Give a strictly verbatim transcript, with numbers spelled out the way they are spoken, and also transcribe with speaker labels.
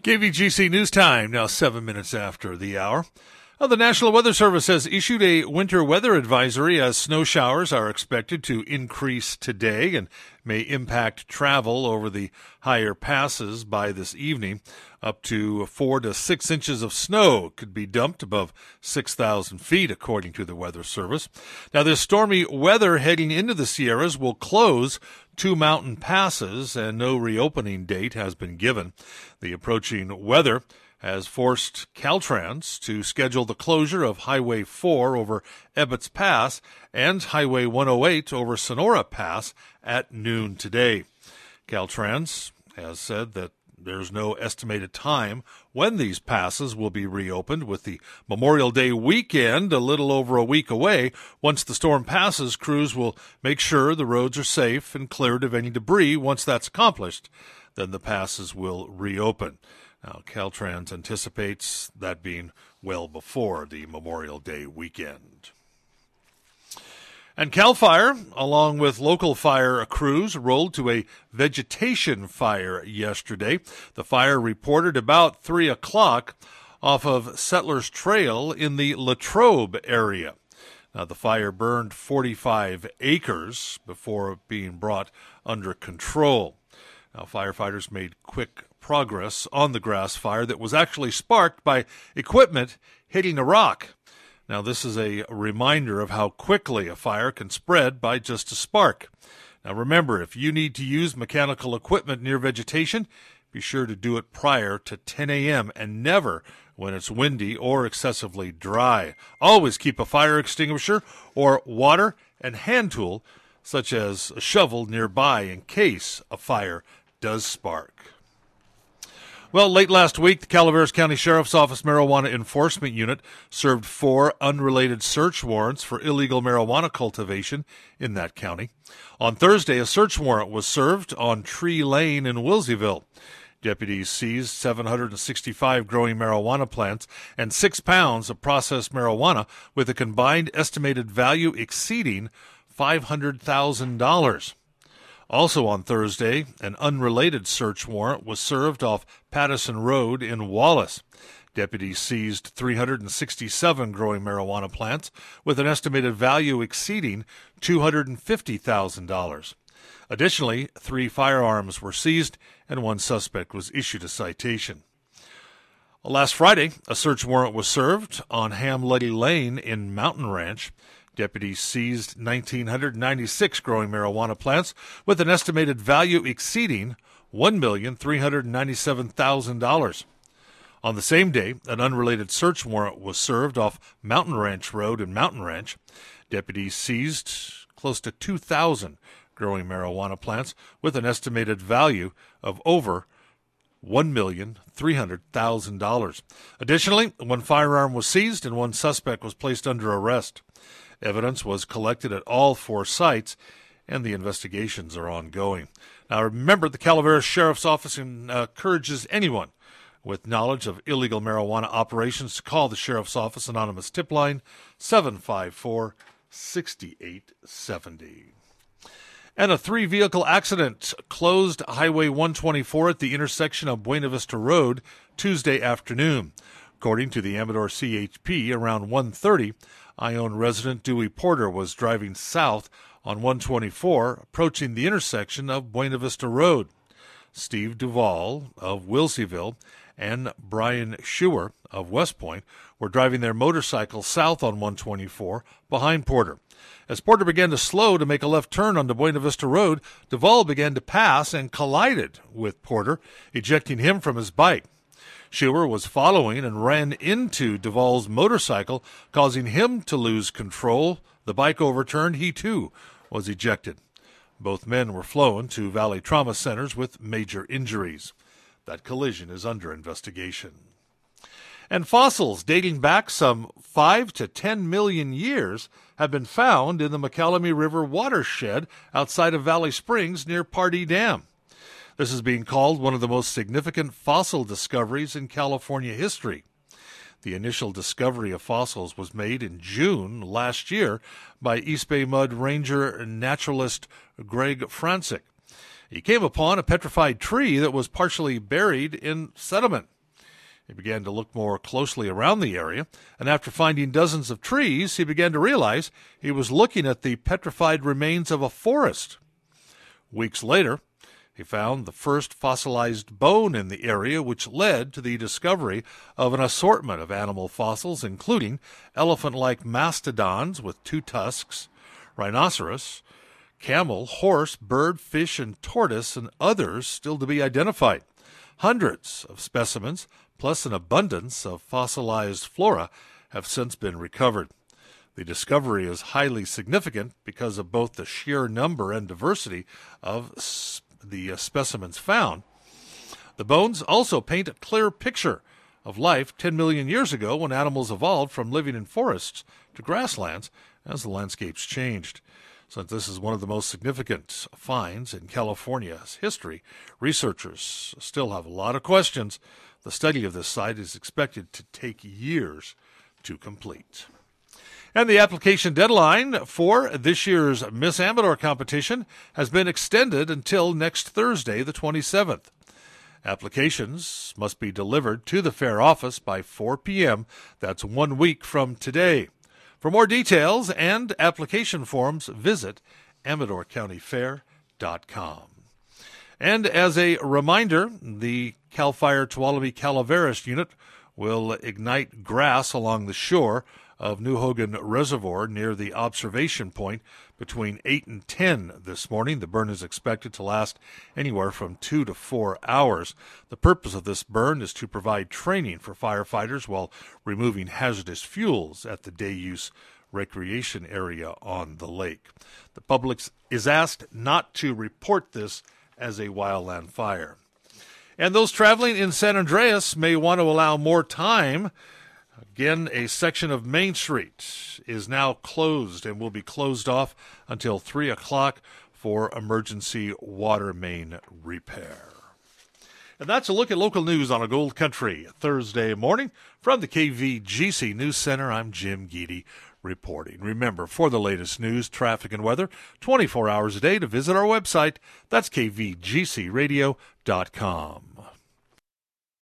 Speaker 1: K V G C News Time, now seven minutes after the hour. Well, the National Weather Service has issued a winter weather advisory as snow showers are expected to increase today and may impact travel over the higher passes by this evening. Up to four to six inches of snow could be dumped above six thousand feet, according to the Weather Service. Now, this stormy weather heading into the Sierras will close two mountain passes, and no reopening date has been given. The approaching weather has forced Caltrans to schedule the closure of Highway four over Ebbets Pass and Highway one oh eight over Sonora Pass at noon today. Caltrans has said that there's no estimated time when these passes will be reopened, with the Memorial Day weekend a little over a week away. Once the storm passes, crews will make sure the roads are safe and cleared of any debris. Once that's accomplished, then the passes will reopen. Now, Caltrans anticipates that being well before the Memorial Day weekend. And CAL FIRE, along with local fire crews, rolled to a vegetation fire yesterday. The fire reported about three o'clock off of Settlers Trail in the Latrobe area. Now, the fire burned forty-five acres before being brought under control. Now, firefighters made quick progress on the grass fire that was actually sparked by equipment hitting a rock. Now, this is a reminder of how quickly a fire can spread by just a spark. Now, remember, if you need to use mechanical equipment near vegetation, be sure to do it prior to ten a.m. and never when it's windy or excessively dry. Always keep a fire extinguisher or water and hand tool, such as a shovel, nearby in case a fire does spark. Well, late last week, the Calaveras County Sheriff's Office Marijuana Enforcement Unit served four unrelated search warrants for illegal marijuana cultivation in that county. On Thursday, a search warrant was served on Tree Lane in Wilseyville. Deputies seized seven hundred sixty-five growing marijuana plants and six pounds of processed marijuana with a combined estimated value exceeding five hundred thousand dollars. Also on Thursday, an unrelated search warrant was served off Pattison Road in Wallace. Deputies seized three hundred sixty-seven growing marijuana plants with an estimated value exceeding two hundred fifty thousand dollars. Additionally, three firearms were seized and one suspect was issued a citation. Last Friday, a search warrant was served on Hamletty Lane in Mountain Ranch. Deputies seized one thousand nine hundred ninety-six growing marijuana plants with an estimated value exceeding one million three hundred ninety-seven thousand dollars. On the same day, an unrelated search warrant was served off Mountain Ranch Road in Mountain Ranch. Deputies seized close to two thousand growing marijuana plants with an estimated value of over one million three hundred thousand dollars. Additionally, one firearm was seized and one suspect was placed under arrest. Evidence was collected at all four sites, and the investigations are ongoing. Now, remember, the Calaveras Sheriff's Office encourages anyone with knowledge of illegal marijuana operations to call the Sheriff's Office Anonymous Tip Line seven five four, six eight seven zero. And a three-vehicle accident closed Highway one twenty-four at the intersection of Buena Vista Road Tuesday afternoon. According to the Amador C H P, around one thirty, Ione resident Dewey Porter was driving south on one twenty-four, approaching the intersection of Buena Vista Road. Steve Duvall of Wilseyville and Brian Schuer of West Point were driving their motorcycles south on one twenty-four behind Porter. As Porter began to slow to make a left turn onto Buena Vista Road, Duvall began to pass and collided with Porter, ejecting him from his bike. Schuer was following and ran into Duvall's motorcycle, causing him to lose control. The bike overturned. He, too, was ejected. Both men were flown to Valley Trauma Centers with major injuries. That collision is under investigation. And fossils dating back some five to ten million years have been found in the McCallamy River watershed outside of Valley Springs near Pardee Dam. This is being called one of the most significant fossil discoveries in California history. The initial discovery of fossils was made in June last year by East Bay Mud Ranger naturalist Greg Francic. He came upon a petrified tree that was partially buried in sediment. He began to look more closely around the area, and after finding dozens of trees, he began to realize he was looking at the petrified remains of a forest. Weeks later, he found the first fossilized bone in the area, which led to the discovery of an assortment of animal fossils, including elephant-like mastodons with two tusks, rhinoceros, camel, horse, bird, fish, and tortoise, and others still to be identified. Hundreds of specimens, plus an abundance of fossilized flora, have since been recovered. The discovery is highly significant because of both the sheer number and diversity of the uh, specimens found. The bones also paint a clear picture of life ten million years ago when animals evolved from living in forests to grasslands as the landscapes changed. Since this is one of the most significant finds in California's history, researchers still have a lot of questions. The study of this site is expected to take years to complete. And the application deadline for this year's Miss Amador competition has been extended until next Thursday, the twenty-seventh. Applications must be delivered to the fair office by four p.m. That's one week from today. For more details and application forms, visit amador county fair dot com. And as a reminder, the CAL FIRE Tuolumne Calaveras unit will ignite grass along the shore of New Hogan Reservoir near the observation point between eight and ten this morning. The burn is expected to last anywhere from two to four hours. The purpose of this burn is to provide training for firefighters while removing hazardous fuels at the day-use recreation area on the lake. The public is asked not to report this as a wildland fire. And those traveling in San Andreas may want to allow more time. Again, a section of Main Street is now closed and will be closed off until three o'clock for emergency water main repair. And that's a look at local news on a Gold Country Thursday morning. From the K V G C News Center, I'm Jim Geedy reporting. Remember, for the latest news, traffic, and weather, twenty-four hours a day, to visit our website. That's k v g c radio dot com.